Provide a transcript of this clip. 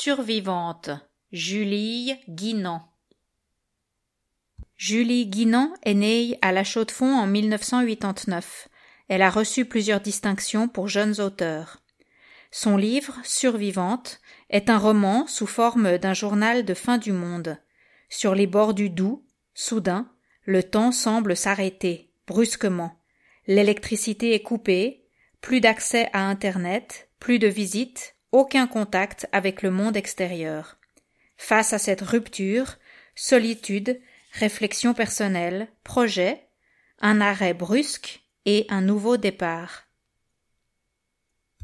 Survivante, Julie Guinan. Julie Guinan est née à La Chaux-de-Fonds en 1989. Elle a reçu plusieurs distinctions pour jeunes auteurs. Son livre, Survivante, est un roman sous forme d'un journal de fin du monde. Sur les bords du Doubs, soudain, le temps semble s'arrêter, brusquement. L'électricité est coupée, plus d'accès à Internet, plus de visites, aucun contact avec le monde extérieur. Face à cette rupture, solitude, réflexion personnelle, projet, un arrêt brusque et un nouveau départ.